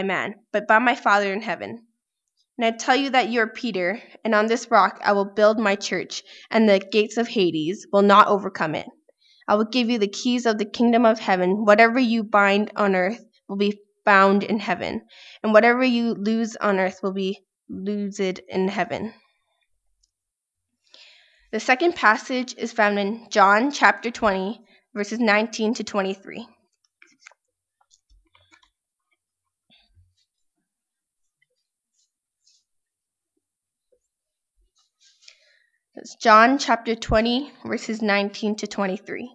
man, but by my Father in heaven. And I tell you that you are Peter, and on this rock I will build my church, and the gates of Hades will not overcome it. I will give you the keys of the kingdom of heaven. Whatever you bind on earth will be bound in heaven, and whatever you loose on earth will be loosed in heaven. The second passage is found in John chapter 20, verses 19 to 23. It's John chapter 20, verses 19 to 23.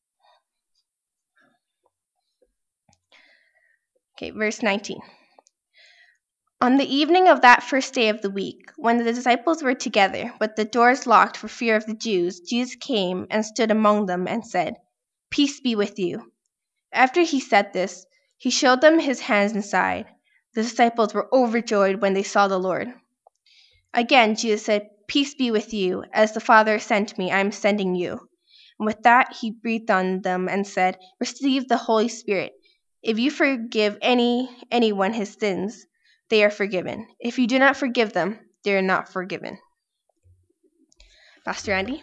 Okay, verse 19. On the evening of that first day of the week, when the disciples were together, with the doors locked for fear of the Jews, Jesus came and stood among them and said, "Peace be with you." After he said this, he showed them his hands and side. The disciples were overjoyed when they saw the Lord. Again, Jesus said, "Peace be with you. As the Father sent me, I am sending you." And with that, he breathed on them and said, "Receive the Holy Spirit. If you forgive anyone his sins, they are forgiven. If you do not forgive them, they are not forgiven." Pastor Andy?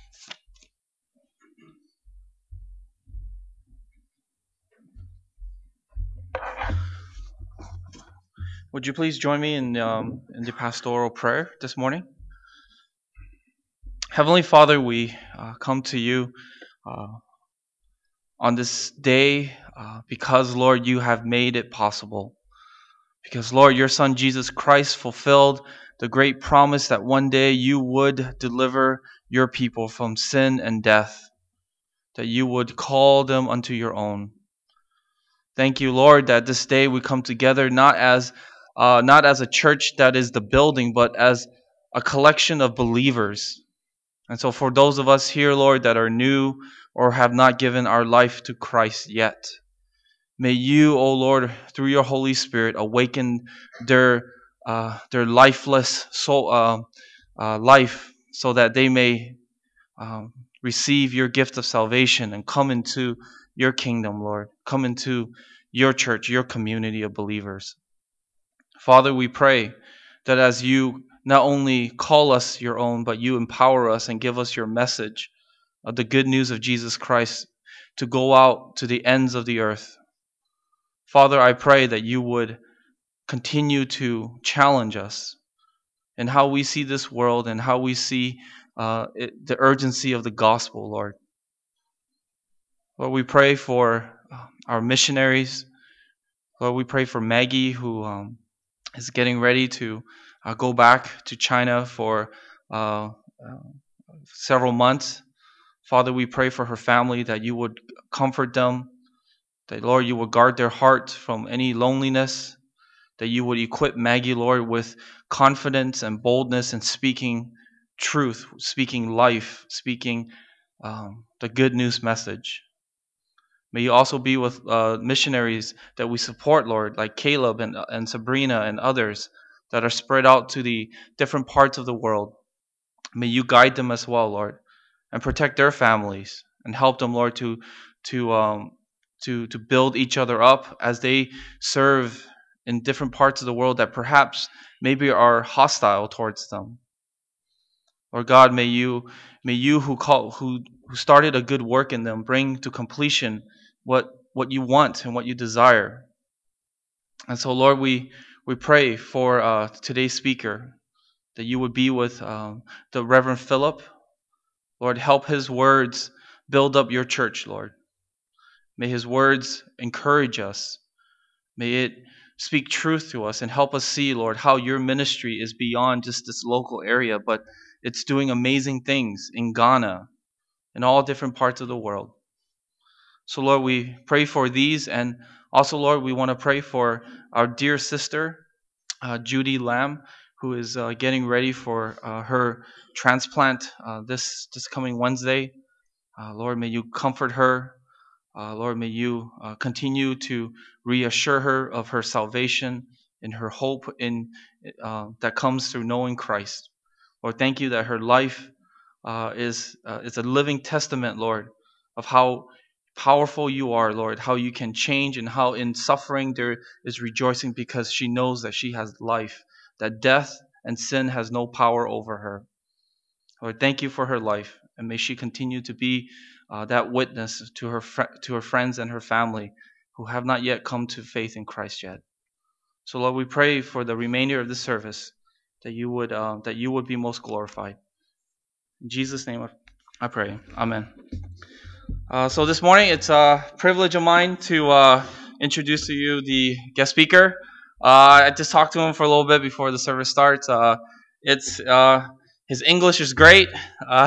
Would you please join me in the pastoral prayer this morning? Heavenly Father, we come to you on this day because, Lord, you have made it possible. Because, Lord, your Son Jesus Christ fulfilled the great promise that one day you would deliver your people from sin and death, that you would call them unto your own. Thank you, Lord, that this day we come together not as a church that is the building, but as a collection of believers. And so for those of us here, Lord, that are new or have not given our life to Christ yet, may you, O Lord, through your Holy Spirit, awaken their lifeless soul, life, so that they may receive your gift of salvation and come into your kingdom, Lord. Come into your church, your community of believers. Father, we pray that as you not only call us your own, but you empower us and give us your message of the good news of Jesus Christ to go out to the ends of the earth. Father, I pray that you would continue to challenge us in how we see this world and how we see the urgency of the gospel, Lord. Lord, we pray for our missionaries. Lord, we pray for Maggie, who is getting ready to go back to China for several months. Father, we pray for her family that you would comfort them, that, Lord, you would guard their heart from any loneliness, that you would equip Maggie, Lord, with confidence and boldness in speaking truth, speaking life, speaking the good news message. May you also be with missionaries that we support, Lord, like Caleb and Sabrina and others that are spread out to the different parts of the world. May you guide them as well, Lord, and protect their families and help them, Lord, to build each other up as they serve in different parts of the world that perhaps maybe are hostile towards them. Lord God, may you who started a good work in them bring to completion what you want and what you desire. And so, Lord, we pray for today's speaker, that you would be with the Reverend Philip. Lord, help his words build up your church, Lord. May his words encourage us. May it speak truth to us and help us see, Lord, how your ministry is beyond just this local area, but it's doing amazing things in Ghana, in all different parts of the world. So, Lord, we pray for these, and also, Lord, we want to pray for our dear sister, Judy Lamb, who is getting ready for her transplant this coming Wednesday. Lord, may you comfort her. Lord, may you continue to reassure her of her salvation and her hope in that comes through knowing Christ. Lord, thank you that her life is a living testament, Lord, of how powerful you are, Lord, how you can change, and how in suffering there is rejoicing because she knows that she has life, that death and sin has no power over her. Lord, thank you for her life, and may she continue to be that witness to her friends and her family who have not yet come to faith in Christ yet. So, Lord, we pray for the remainder of the service that you would be most glorified. In Jesus' name, I pray. Amen. So this morning, it's a privilege of mine to introduce to you the guest speaker. I just talked to him for a little bit before the service starts. It's his English is great. Uh,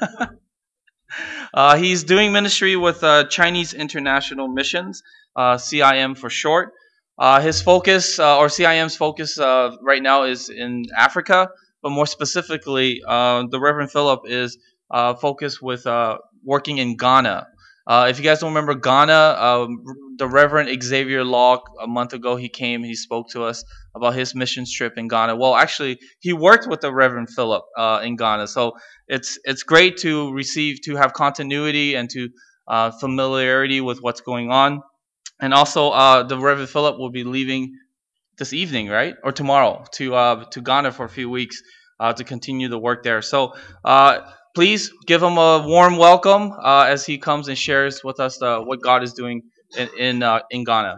he's doing ministry with Chinese International Missions, CIM for short. His focus, or CIM's focus right now, is in Africa, but more specifically, the Reverend Philip is focused with working in Ghana. If you guys don't remember Ghana, the Reverend Xavier Law, a month ago, he came, he spoke to us about his missions trip in Ghana. Well, actually, he worked with the Reverend Philip in Ghana. So it's great to have continuity and to familiarity with what's going on. And also, the Reverend Philip will be leaving this evening, right, or tomorrow, to Ghana for a few weeks to continue the work there. So please give him a warm welcome as he comes and shares with us what God is doing in Ghana.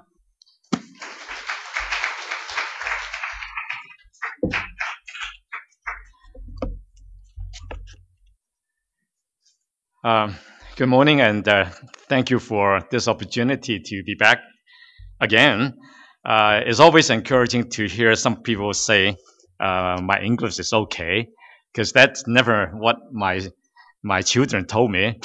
Good morning, and thank you for this opportunity to be back again. It's always encouraging to hear some people say my English is okay, because that's never what my children told me.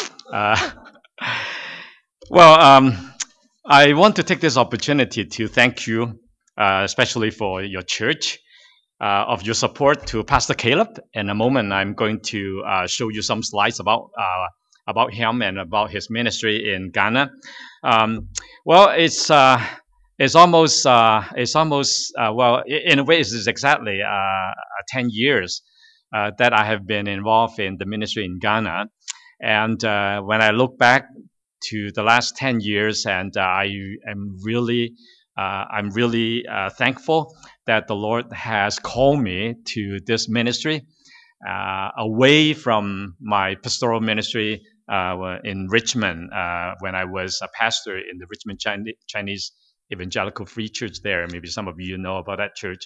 Well, I want to take this opportunity to thank you, especially for your church, of your support to Pastor Caleb. In a moment, I'm going to show you some slides about him and about his ministry in Ghana. Well, it's almost well, in a way, it's exactly 10 years that I have been involved in the ministry in Ghana. And when I look back to the last 10 years, and I'm really thankful that the Lord has called me to this ministry, away from my pastoral ministry in Richmond when I was a pastor in the Richmond Chinese Evangelical Free Church there. Maybe some of you know about that church.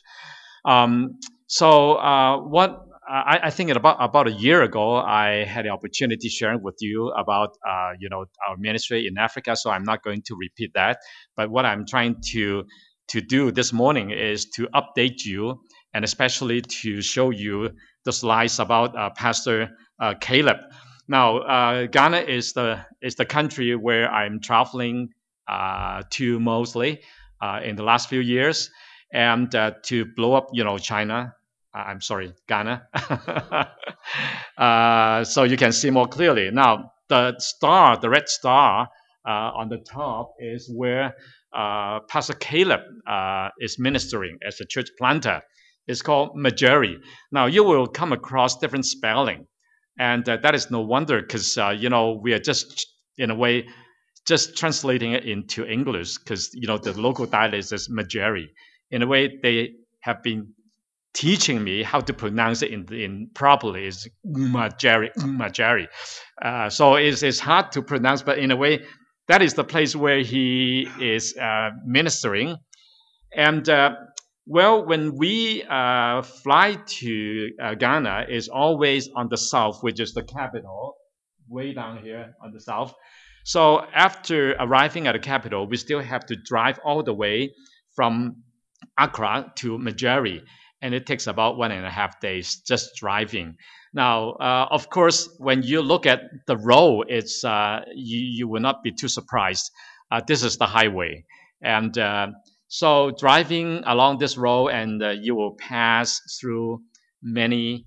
What I think about a year ago, I had the opportunity sharing with you about our ministry in Africa. So I'm not going to repeat that. But what I'm trying to do this morning is to update you, and especially to show you the slides about Pastor Caleb. Now, Ghana is the country where I'm traveling to mostly in the last few years, and to blow up, China. I'm sorry, Ghana. So you can see more clearly. Now, the red star on the top is where Pastor Caleb is ministering as a church planter. It's called Majeri. Now, you will come across different spelling, and that is no wonder, because we are just, in a way, just translating it into English, because the local dialect is Majeri. In a way, they have been teaching me how to pronounce it in properly. Is Majeri. So it's hard to pronounce, but in a way, that is the place where he is ministering. And well, when we fly to Ghana, is always on the south, which is the capital, way down here on the south. So after arriving at the capital, we still have to drive all the way from Accra to Majeri, and it takes about 1.5 days just driving. Now, of course, when you look at the road, it's you will not be too surprised. This is the highway, and so driving along this road, and you will pass through many,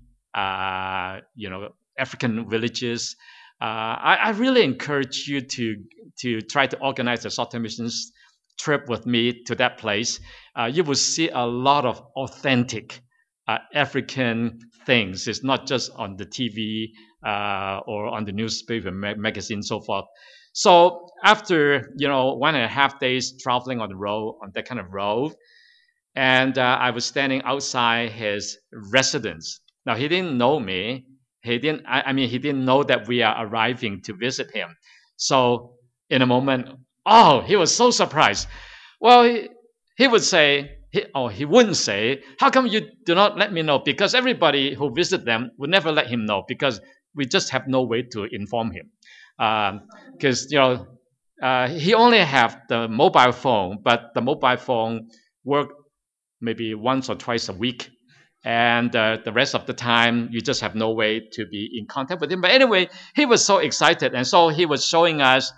African villages. I really encourage you to try to organize a short-term missions trip with me to that place. You will see a lot of authentic African things. It's not just on the TV or on the newspaper, magazine, so forth. So after 1.5 days traveling on the road, on that kind of road, and I was standing outside his residence. Now he didn't know me. He didn't. I mean, he didn't know that we are arriving to visit him. So in a moment, oh, he was so surprised. Well, he would say, he wouldn't say, "How come you do not let me know?" Because everybody who visit them would never let him know because we just have no way to inform him. Because he only have the mobile phone, but the mobile phone worked maybe once or twice a week. And the rest of the time, you just have no way to be in contact with him. But anyway, he was so excited. And so he was showing us,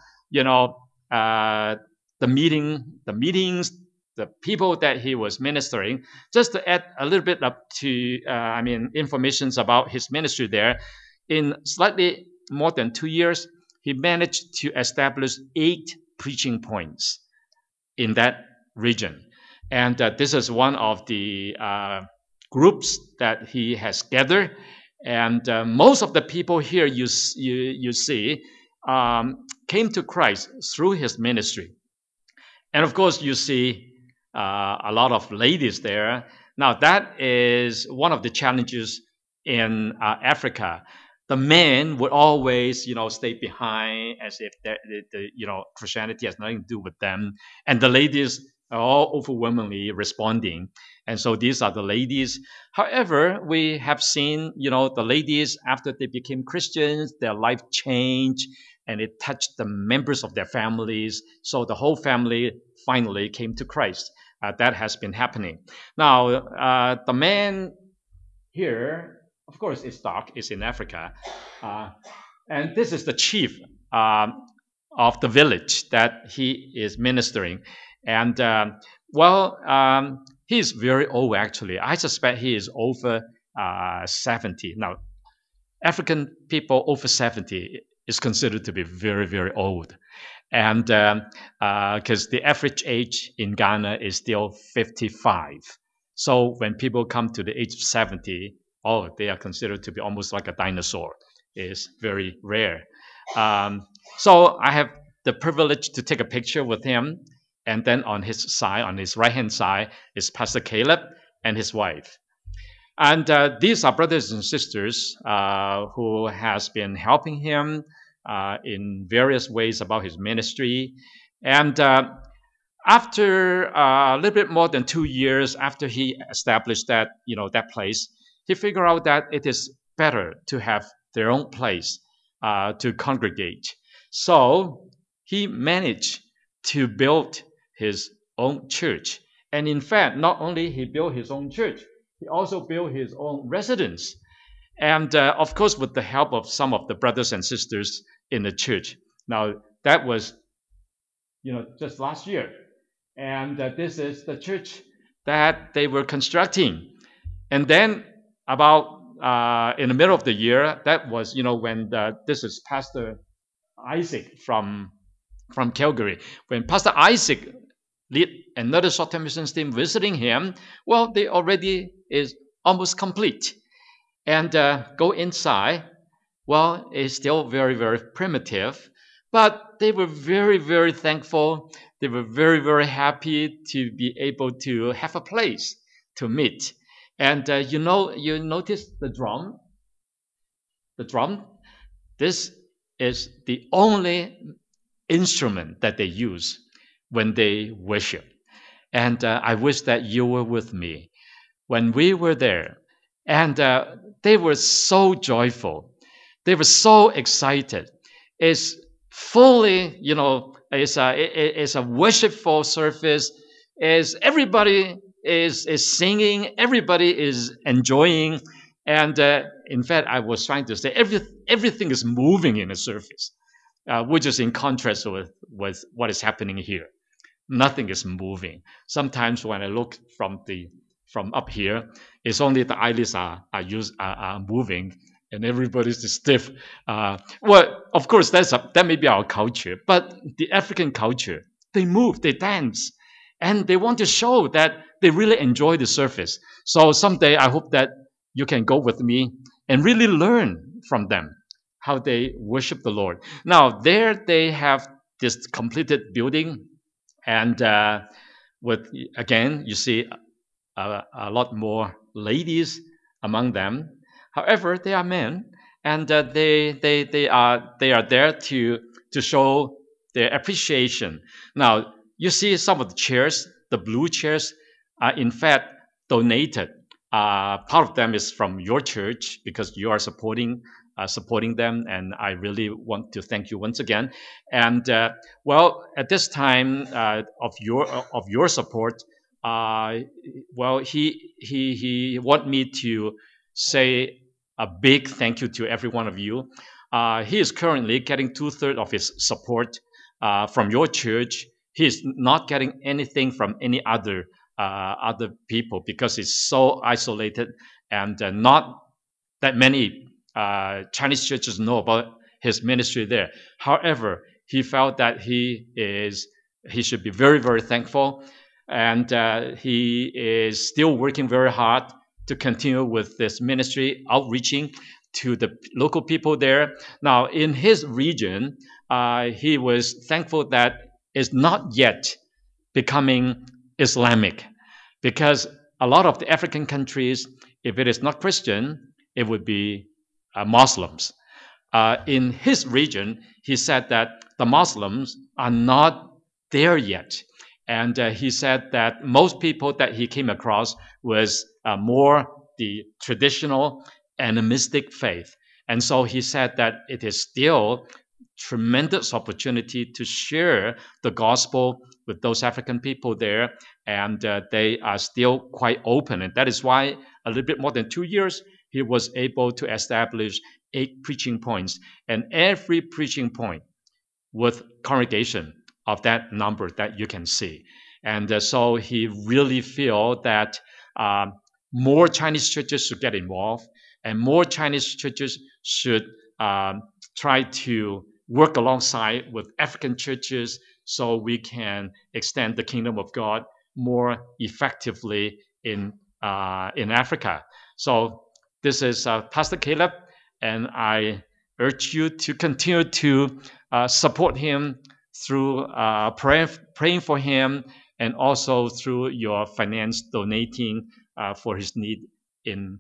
the meetings, the people that he was ministering. Just to add a little bit up to, information about his ministry there. In slightly more than 2 years, he managed to establish 8 preaching points in that region. And this is one of the groups that he has gathered. And most of the people here you see came to Christ through his ministry. And of course, you see a lot of ladies there. Now, that is one of the challenges in Africa. The men would always, stay behind as if Christianity has nothing to do with them. And the ladies are all overwhelmingly responding. And so these are the ladies. However, we have seen, the ladies, after they became Christians, their life changed and it touched the members of their families. So the whole family finally came to Christ. That has been happening. Now, the man here, of course, it's dark, it's in Africa. And this is the chief of the village that he is ministering. And, he's very old, actually. I suspect he is over 70. Now, African people over 70 is considered to be very, very old. And because the average age in Ghana is still 55. So when people come to the age of 70, they are considered to be almost like a dinosaur. It's very rare. So I have the privilege to take a picture with him. And then on his side, on his right-hand side, is Pastor Caleb and his wife. And these are brothers and sisters who has been helping him in various ways about his ministry. And after a little bit more than 2 years after he established that place, he figured out that it is better to have their own place to congregate. So he managed to build his own church. And in fact, not only he built his own church, he also built his own residence. And of course, with the help of some of the brothers and sisters in the church. Now, that was, just last year. And this is the church that they were constructing. And then about in the middle of the year, that was, when this is Pastor Isaac from Calgary. When Pastor Isaac lead another short-term mission team visiting him, well, they already is almost complete. And go inside, well, it's still very, very primitive, but they were very, very thankful. They were very, very happy to be able to have a place to meet. And you notice the drum? The drum? This is the only instrument that they use when they worship. And I wish that you were with me when we were there. And they were so joyful. They were so excited. It's fully, it's a worshipful service. Everybody is singing. Everybody is enjoying. And in fact, I was trying to say everything is moving in the service, which is in contrast with what is happening here. Nothing is moving. Sometimes when I look from up here, it's only the eyelids are moving, and everybody's stiff. Well, of course, that may be our culture, but the African culture, they move, they dance, and they want to show that they really enjoy the service. So someday, I hope that you can go with me and really learn from them. how they worship the Lord. Now, there they have this completed building, and with again, you see a lot more ladies among them. However, they are men, and they are there to show their appreciation. Now, you see some of the chairs, the blue chairs, are in fact donated. Part of them is from your church because you are supporting them, and I really want to thank you once again. And well, at this time of your support, well, he want me to say a big thank you to every one of you. He is currently getting 2/3 of his support from your church. He is not getting anything from any other people because he's so isolated, and not that many Chinese churches know about his ministry there. However, he felt that he should be very, very thankful, and he is still working very hard to continue with this ministry, outreaching to the local people there. Now, in his region, he was thankful that it's not yet becoming Islamic, because a lot of the African countries, if it is not Christian, it would be Muslims. In his region, he said that the Muslims are not there yet. And he said that most people that he came across was more the traditional animistic faith. And so he said that it is still tremendous opportunity to share the gospel with those African people there, and they are still quite open. And that is why a little bit more than 2 years, he was able to establish 8 preaching points, and every preaching point with congregation of that number that you can see. And so he really feel that more Chinese churches should get involved, and more Chinese churches should try to work alongside with African churches so we can extend the kingdom of God more effectively in Africa. So this is Pastor Caleb, and I urge you to continue to support him through praying for him, and also through your finance donating for his need in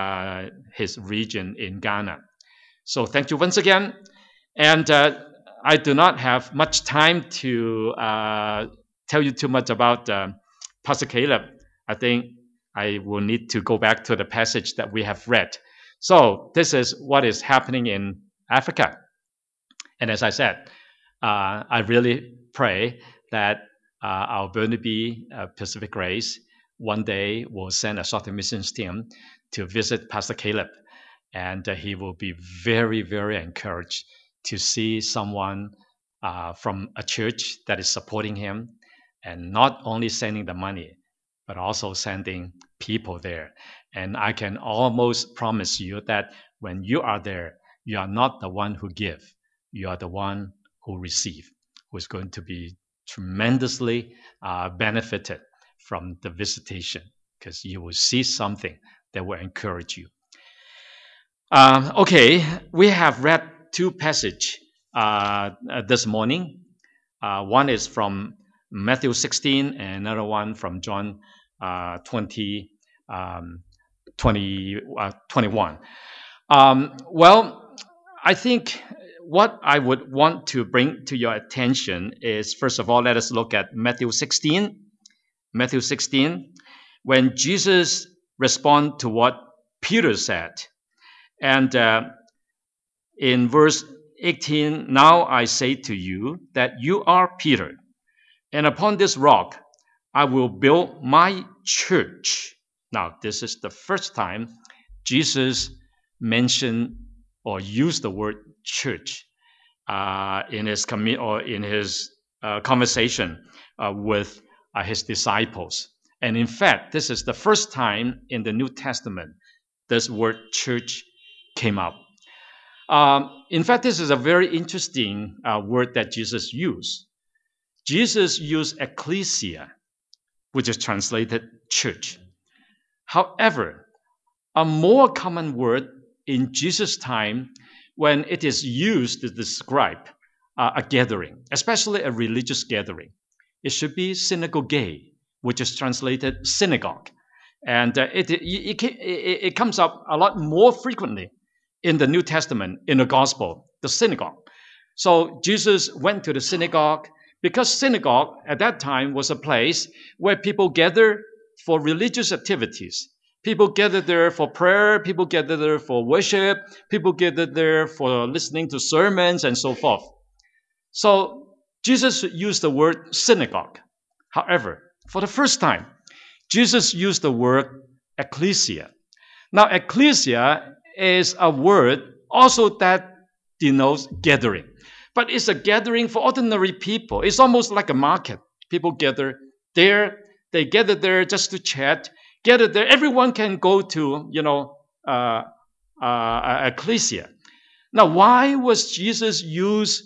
his region in Ghana. So thank you once again. And I do not have much time to tell you too much about Pastor Caleb. I think I will need to go back to the passage that we have read. So this is what is happening in Africa. And as I said, I really pray that our Burnaby Pacific Grace one day will send a short missions team to visit Pastor Caleb. And he will be very, very encouraged to see someone from a church that is supporting him, and not only sending the money, but also sending people there. And I can almost promise you that when you are there, you are not the one who give, you are the one who receive, who is going to be tremendously benefited from the visitation, because you will see something that will encourage you. Okay, we have read 2 passages this morning. One is from Matthew 16, and another one from John 21. Well, I think what I would want to bring to your attention is, first of all, let us look at Matthew 16. Matthew 16, when Jesus responded to what Peter said. And in verse 18, now I say to you that you are Peter, and upon this rock I will build my church. Now, this is the first time Jesus mentioned or used the word church in his conversation with his disciples. And in fact, this is the first time in the New Testament this word church came up. In fact, this is a very interesting word that Jesus used. Jesus used ecclesia, which is translated church. However, a more common word in Jesus' time when it is used to describe a gathering, especially a religious gathering. It should be synagoge, which is translated synagogue. And it comes up a lot more frequently in the New Testament, in the Gospel, the synagogue. So Jesus went to the synagogue because synagogue at that time was a place where people gather for religious activities. People gather there for prayer, people gather there for worship, people gather there for listening to sermons and so forth. So Jesus used the word synagogue. However, for the first time, Jesus used the word ecclesia. Now, ecclesia is a word also that denotes gathering. But it's a gathering for ordinary people. It's almost like a market. People gather there. They gather there just to chat. Gather there. Everyone can go to, ecclesia. Now, why was Jesus use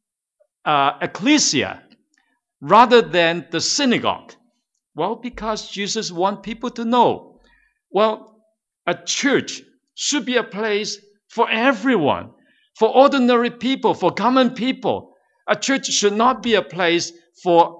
ecclesia rather than the synagogue? Well, because Jesus wants people to know, well, a church should be a place for everyone, for ordinary people, for common people. A church should not be a place for,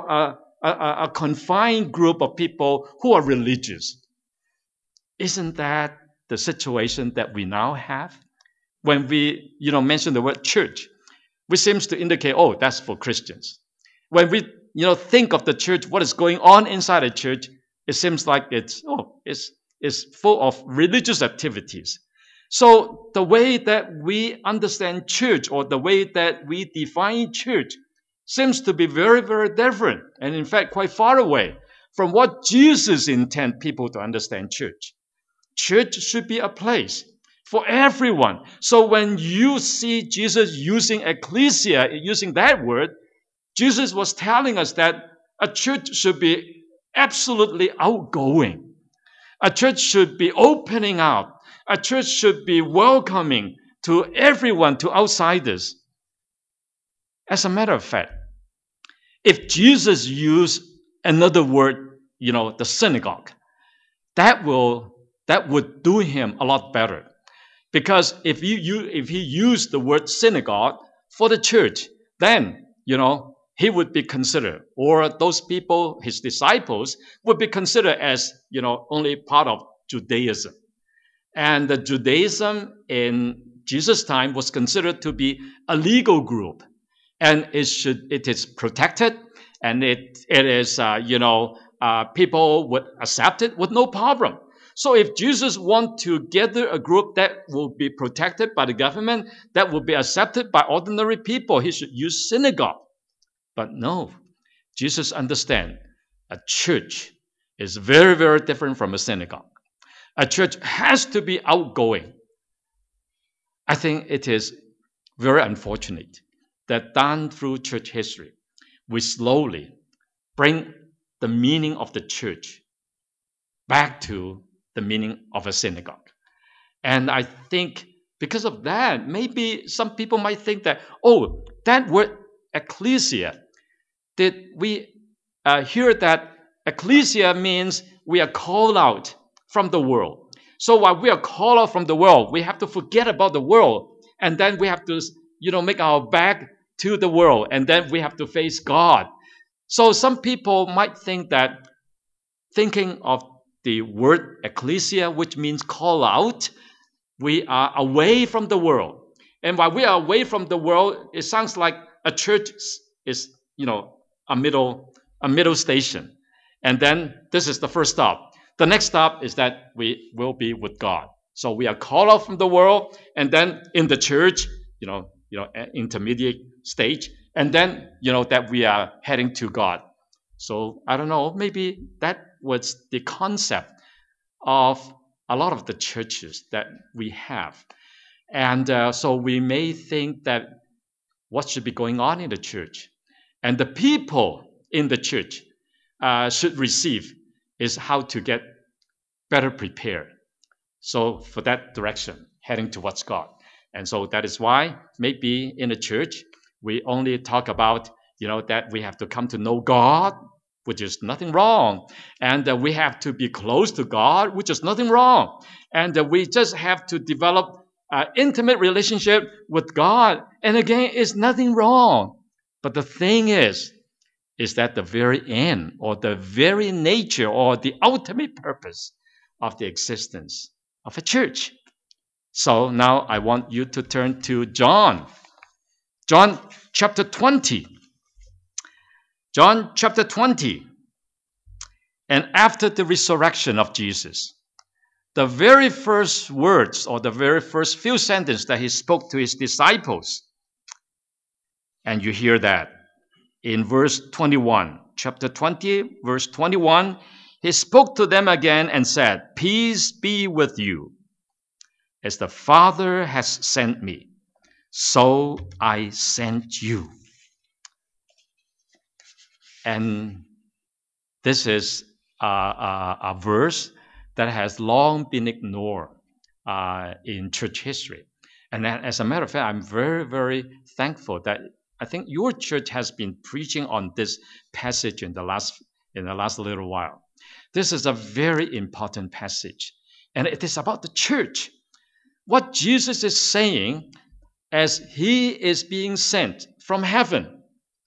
a confined group of people who are religious. Isn't that the situation that we now have? When we, mention the word church, which seems to indicate, oh, that's for Christians. When we, think of the church, what is going on inside a church, it seems like it's full of religious activities. So the way that we understand church, or the way that we define church, seems to be very, very different, and in fact quite far away from what Jesus intended people to understand church. Church should be a place for everyone. So when you see Jesus using ecclesia, using that word, Jesus was telling us that a church should be absolutely outgoing. A church should be opening out. A church should be welcoming to everyone, to outsiders. As a matter of fact, if Jesus used another word, the synagogue, that would do him a lot better. Because if he used the word synagogue for the church, then, he would be considered, or those people, his disciples, would be considered as, only part of Judaism. And the Judaism in Jesus' time was considered to be a legal group. And it is protected, and it is, people would accept it with no problem. So if Jesus wants to gather a group that will be protected by the government, that will be accepted by ordinary people, he should use synagogue. But no, Jesus understands a church is very, very different from a synagogue. A church has to be outgoing. I think it is very unfortunate that down through church history, we slowly bring the meaning of the church back to the meaning of a synagogue. And I think because of that, maybe some people might think that, oh, that word ecclesia, did we hear that ecclesia means we are called out from the world? So while we are called out from the world, we have to forget about the world, and then we have to, make our back to the world, and then we have to face God. So some people might think that thinking of the word ecclesia, which means call out, we are away from the world. And while we are away from the world, it sounds like a church is, a middle station. And then this is the first stop. The next stop is that we will be with God. So we are called out from the world, and then in the church, intermediate stage, and then, that we are heading to God. So I don't know, maybe that was the concept of a lot of the churches that we have. And so we may think that what should be going on in the church, and the people in the church should receive, is how to get better prepared. So for that direction, heading towards God. And so that is why maybe in the church, we only talk about, that we have to come to know God, which is nothing wrong. And we have to be close to God, which is nothing wrong. And we just have to develop intimate relationship with God. And again, it's nothing wrong. But the thing is that the very end or the very nature or the ultimate purpose of the existence of a church. So now I want you to turn to John. John chapter 20. John chapter 20. And after the resurrection of Jesus, the very first words or the very first few sentences that he spoke to his disciples, and you hear that in verse 21, chapter 20, verse 21, he spoke to them again and said, "Peace be with you. As the Father has sent me, so I sent you." And this is a verse that has long been ignored in church history. And as a matter of fact, I'm very, very thankful that I think your church has been preaching on this passage in the last little while. This is a very important passage, and it is about the church. What Jesus is saying as he is being sent from heaven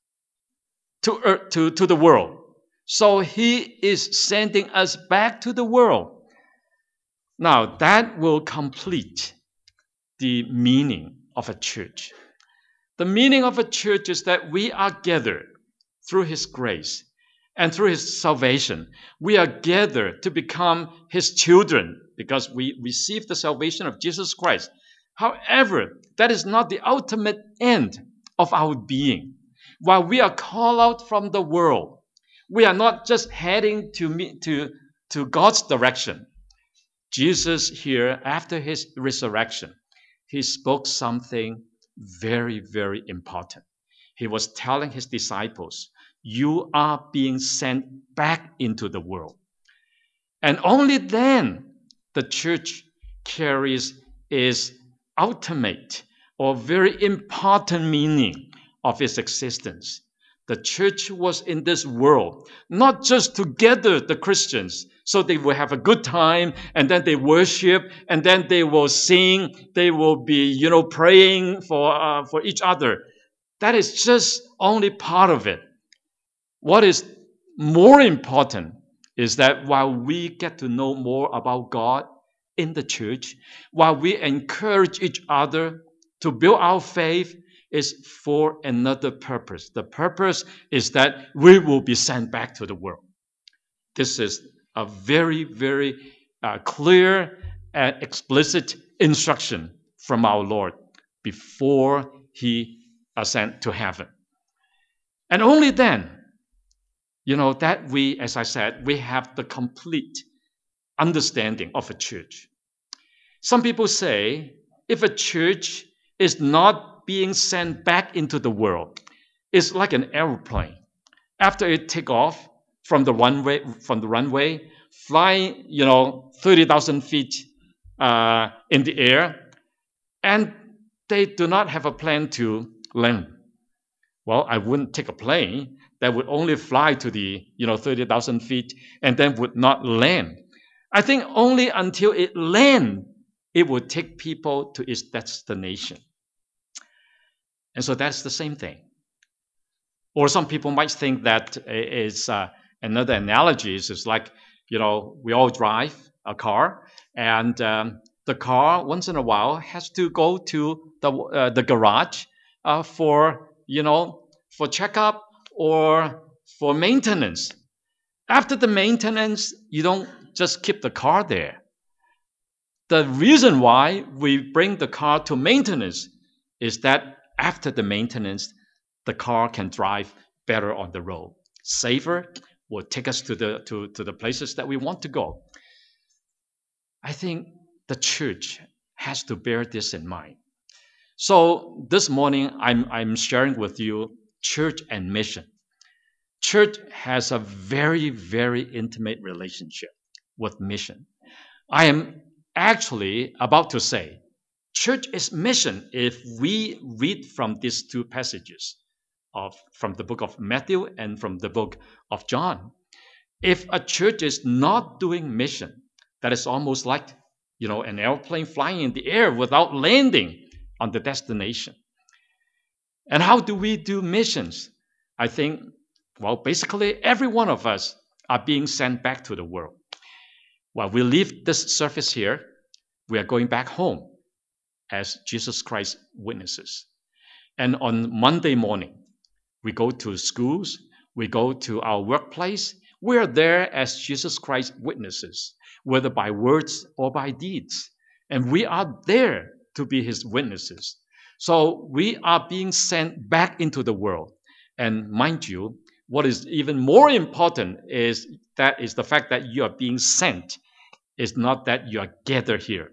to earth, to the world. So he is sending us back to the world. Now that will complete the meaning of a church. The meaning of a church is that we are gathered through his grace and through his salvation. We are gathered to become his children because we receive the salvation of Jesus Christ. However, that is not the ultimate end of our being. While we are called out from the world, we are not just heading to God's direction. Jesus here, after his resurrection, he spoke something very, very important. He was telling his disciples, you are being sent back into the world. And only then the church carries its ultimate or very important meaning of its existence. The church was in this world, not just to gather the Christians so they will have a good time and then they worship and then they will sing, they will be, praying for each other. That is just only part of it. What is more important is that while we get to know more about God in the church, while we encourage each other to build our faith, is for another purpose. The purpose is that we will be sent back to the world. This is a very, very clear and explicit instruction from our Lord before he ascended to heaven. And only then, that we, as I said, we have the complete understanding of a church. Some people say if a church is not being sent back into the world, it's like an airplane. After it take off from the runway, flying, 30,000 feet in the air, and they do not have a plan to land. Well, I wouldn't take a plane that would only fly to the 30,000 feet and then would not land. I think only until it lands, it would take people to its destination. And so that's the same thing. Or some people might think that is another analogy is like, we all drive a car, and the car once in a while has to go to the garage for checkup or for maintenance. After the maintenance, you don't just keep the car there. The reason why we bring the car to maintenance is that after the maintenance, the car can drive better on the road, safer, will take us to the places that we want to go. I think the church has to bear this in mind. So this morning, I'm sharing with you church and mission. Church has a very, very intimate relationship with mission. I am actually about to say, church is mission if we read from these two passages from the book of Matthew and from the book of John. If a church is not doing mission, that is almost like, an airplane flying in the air without landing on the destination. And how do we do missions? I think, basically every one of us are being sent back to the world. While we leave this service here, we are going back home as Jesus Christ witnesses. And on Monday morning, we go to schools, we go to our workplace. We are there as Jesus Christ witnesses, whether by words or by deeds. And we are there to be his witnesses. So we are being sent back into the world. And mind you, what is even more important is the fact that you are being sent. It's not that you are gathered here.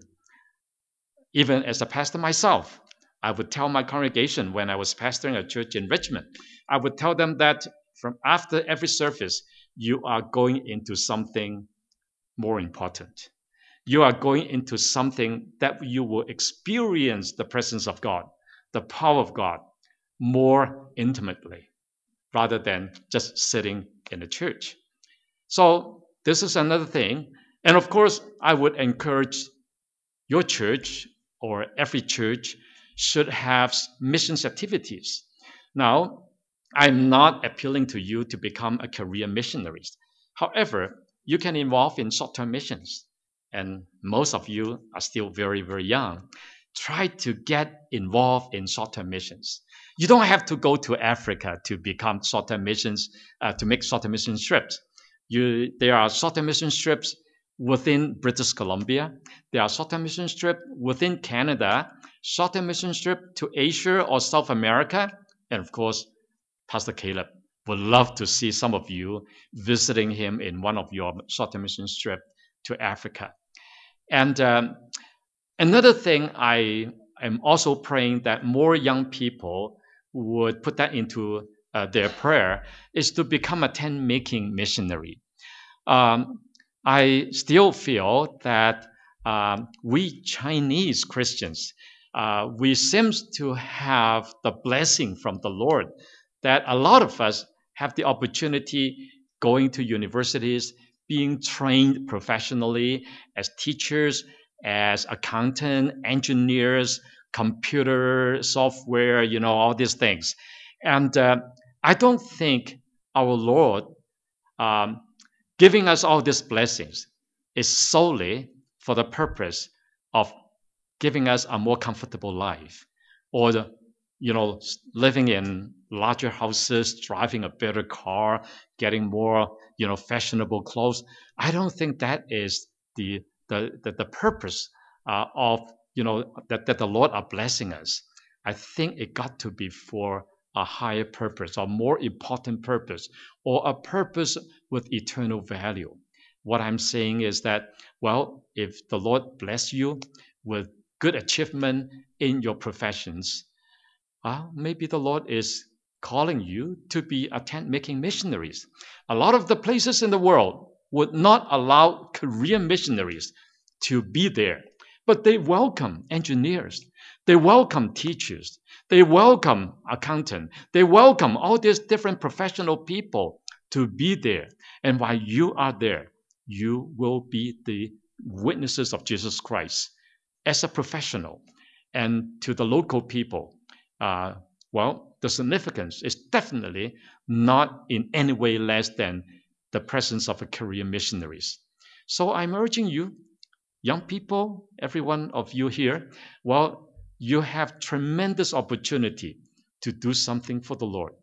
Even as a pastor myself, I would tell my congregation when I was pastoring a church in Richmond, I would tell them that from after every service, you are going into something more important. You are going into something that you will experience the presence of God, the power of God, more intimately, rather than just sitting in a church. So this is another thing. And of course, I would encourage your church or every church should have missions activities. Now, I'm not appealing to you to become a career missionary. However, you can involve in short-term missions. And most of you are still very, very young. Try to get involved in short-term missions. You don't have to go to Africa to become short-term missions, to make short-term mission trips. There are short-term mission trips within British Columbia. There are short-term mission trips within Canada, short-term mission trip to Asia or South America. And of course, Pastor Caleb would love to see some of you visiting him in one of your short-term mission trips to Africa. And another thing I am also praying that more young people would put that into their prayer is to become a tent-making missionary. I still feel that we Chinese Christians, we seem to have the blessing from the Lord that a lot of us have the opportunity going to universities, being trained professionally as teachers, as accountant, engineers, computer software, all these things. And I don't think our Lord giving us all these blessings is solely for the purpose of giving us a more comfortable life or living in larger houses, driving a better car, getting more fashionable clothes. I don't think that is the purpose of that the Lord are blessing us. I think it got to be for a higher purpose, a more important purpose, or a purpose with eternal value. What I'm saying is that, if the Lord bless you with good achievement in your professions, maybe the Lord is calling you to be a tent-making missionaries. A lot of the places in the world would not allow career missionaries to be there, but they welcome engineers. They welcome teachers. They welcome accountants. They welcome all these different professional people to be there. And while you are there, you will be the witnesses of Jesus Christ as a professional. And to the local people, the significance is definitely not in any way less than the presence of a career missionaries. So I'm urging you, young people, every one of you here, you have tremendous opportunity to do something for the Lord.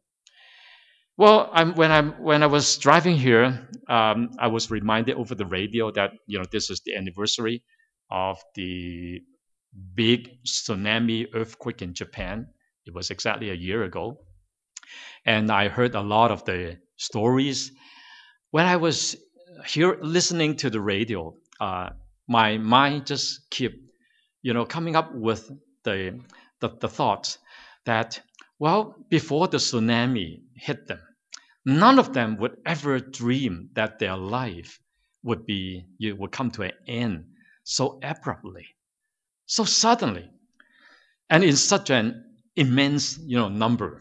When I was driving here, I was reminded over the radio that this is the anniversary of the big tsunami earthquake in Japan. It was exactly a year ago, and I heard a lot of the stories. When I was here listening to the radio, my mind just kept coming up with the thoughts that before the tsunami hit them, none of them would ever dream that their life would come to an end so abruptly, so suddenly, and in such an immense number.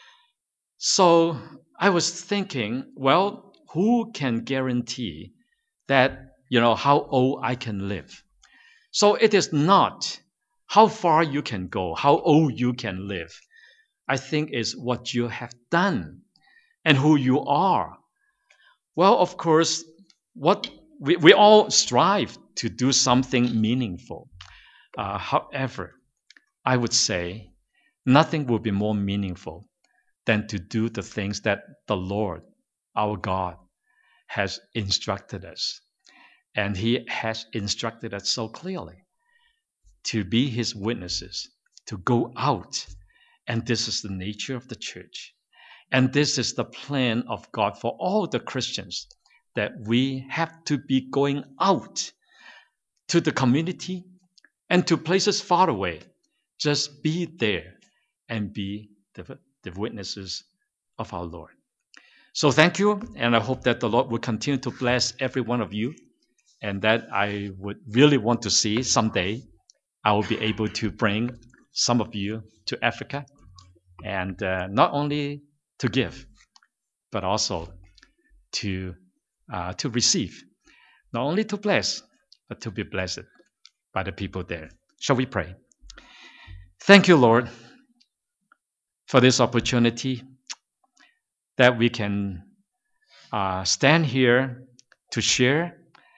So I was thinking, who can guarantee that how old I can live? So it is not how far you can go, how old you can live. I think is what you have done and who you are. Well, of course, what we all strive to do something meaningful. However, I would say nothing will be more meaningful than to do the things that the Lord, our God, has instructed us. And He has instructed us so clearly to be His witnesses, to go out. And this is the nature of the church. And this is the plan of God for all the Christians, that we have to be going out to the community and to places far away. Just be there and be the witnesses of our Lord. So thank you, and I hope that the Lord will continue to bless every one of you, and that I would really want to see someday I will be able to bring some of you to Africa, and not only to give, but also to receive, not only to bless, but to be blessed by the people there. Shall we pray? Thank you, Lord, for this opportunity that we can stand here to share,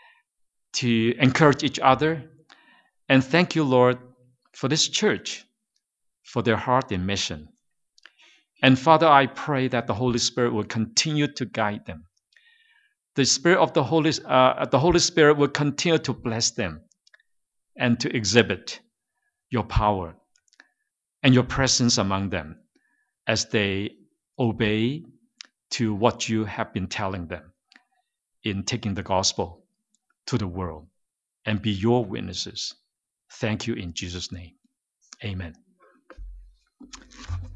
to encourage each other. And thank you, Lord, for this church, for their heart and mission. And Father, I pray that the Holy Spirit will continue to guide them. The Spirit of the Holy Spirit will continue to bless them and to exhibit your power and your presence among them as they obey to what you have been telling them in taking the gospel to the world and be your witnesses. Thank you in Jesus' name. Amen.